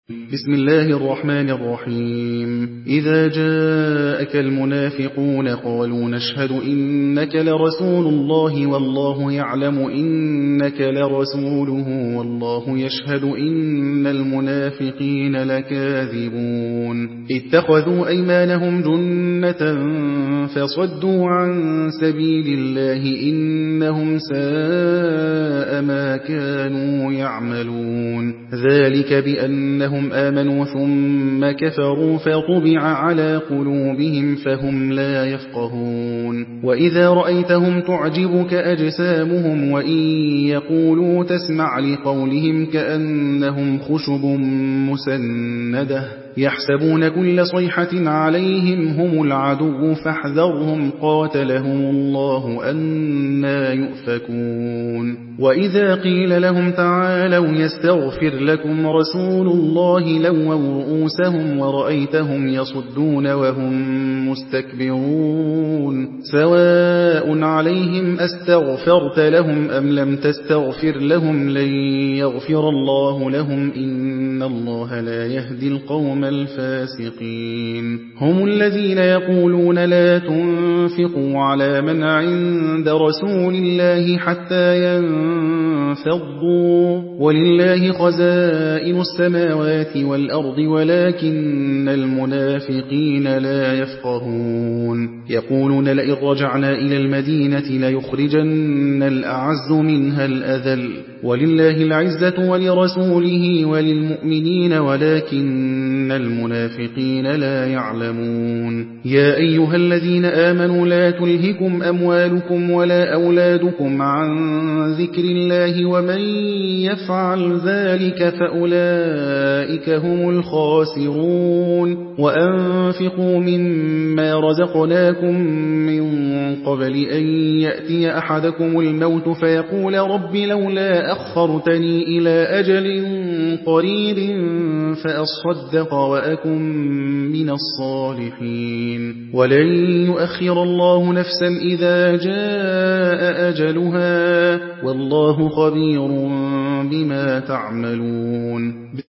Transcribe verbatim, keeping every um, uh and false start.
بسم الله الرحمن الرحيم إذا جاءك المنافقون قالوا نشهد إنك لرسول الله والله يعلم إنك لرسوله والله يشهد إن المنافقين لكاذبون اتخذوا أيمانهم جنة فصدوا عن سبيل الله إنهم ساء ما كانوا يعملون ذلك بأنهم آمنوا ثم كفروا فطبع على قلوبهم فهم لا يفقهون وإذا رأيتهم تعجبك أجسامهم وإن يقولوا تسمع لقولهم كأنهم خشب مسندة يحسبون كل صيحة عليهم هم العدو فاحذرهم قاتلهم الله أنى يؤفكون وإذا قيل لهم تعالوا يستغفر لكم رسول الله لووا رؤوسهم ورأيتهم يصدون وهم مستكبرون سواء عليهم أستغفرت لهم أم لم تستغفر لهم لن يغفر الله لهم إن الله لا يهدي القوم الفاسقين هم الذين يقولون لا تنفقوا على من عند رسول الله حتى ينفضوا ولله خزائن السماوات والأرض ولكن المنافقين لا يفقهون يقولون لئن رجعنا إلى المدينة ليخرجن الأعز منها الأذل ولله العزة ولرسوله وللمؤمنين ولكن المنافقين لا يعلمون يا أيها الذين آمنوا لا تلهكم أموالكم ولا أولادكم عن ذكر الله ومن يفعل ذلك فأولئك هم الخاسرون وأنفقوا مما رزقناكم من قبل أن يأتي أحدكم الموت فيقول رب لولا أخرتني إلى أجل قريب فأصدق وأكن من الصالحين ولن يؤخر الله نفسا إذا جاء أجلها والله خبير بما تعملون